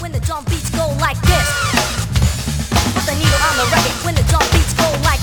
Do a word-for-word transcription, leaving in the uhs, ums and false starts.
when the drum beats go like this. Put the needle on the record when the drum beats go like